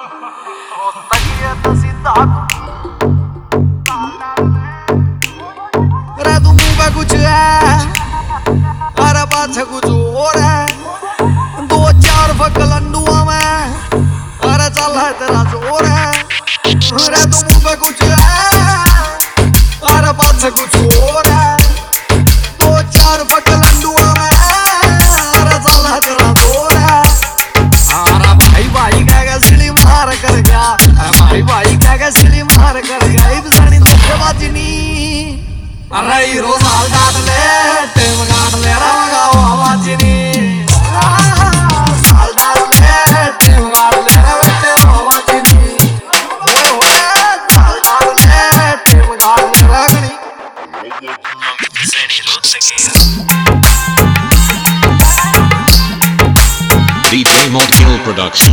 अरे तू मुंह पे कुछ है, अरे पाछे कुछ और है। 2-4 फक लंडुआ में, अरे चल है तेरा जोर है। अरे तू मुंह पे कुछ है, अरे पाछे कुछ और है। 2-4 फक लंडुआ में, अरे चल है तेरा जोर है। अरे भाई भाई क्या सिली मार कर गया, भाई भाई क्या सिली मार कर गया। इब सनी धोखेबाजी नी, अरे हीरो साल काट ले, टेम काट ले रंगा आवाज नी। साल काट ले, टेम काट ले रंगा आवाज नी। साल काट ले, टेम काट ले रंगनी। DJ Montkill Production.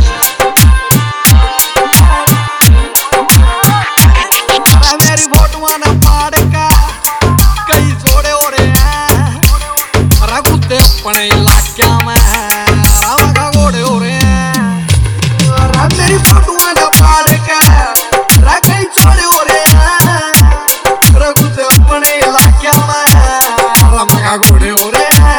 मेरी फोटुआ ने पाड़ का कई जोड़े हो रहे हैं, रघुते अपने इलाके में राम का घोड़े हो रहे हैं। मेरी फोटुआ ने पाड़ का कई जोड़े हो रहे हैं, रघुते अपने इलाके में राम का घोड़े हो रहे हैं।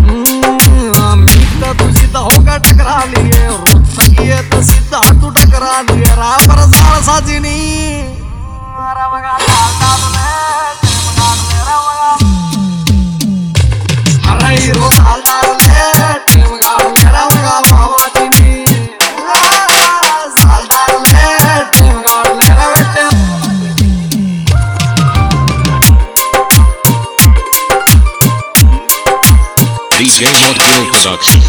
मीत तू सीधा होगा टकरा लिए, सही है तो सीधा तू टकरा लिए। राम पर साल साजिनी, हीरो साल डाल ले, टेम गाल मेरा मगा आवाज नी। साल डाल ले, टेम गाल मेरा बेटे। DJ Montkill Production.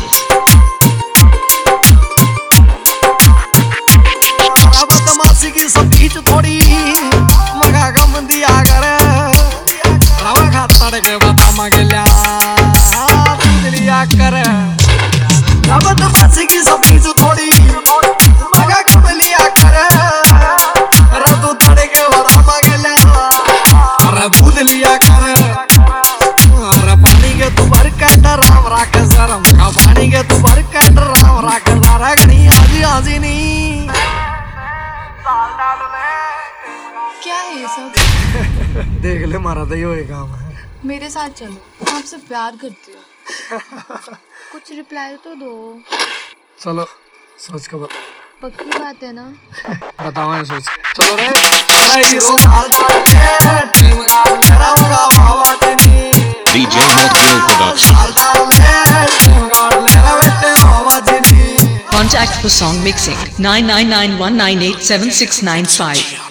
बदमाशी की स्पीच थोड़ी मगा गम दिया कर, रवा खातर के बता मगल्या लिया कर। बदमाशी की स्पीच थोड़ी मगा गम लिया कर, रतु तड़े के बता मगल्या अरे भूल लिया कर। अरे पानी के तू भर काट राम राख शरम का, पानी के तू भर काट राम राख रगनी आजी आजी नी। क्या है ये सब? देख ले मारा तो ये काम है। मेरे साथ चलो, मैं आपसे प्यार करती हूँ। कुछ रिप्लाई तो दो। चलो सोच के बता। पक्की बात है ना? बताओ है सोच के। चलो रे। अरे हीरो साल काट ले, टेम गाल मेरा मगा आवाज नी। DJ Montkill Production. साल काट ले, टेम गाल मेरा बेटे आवाज नी। Contact for song mixing 9991987695.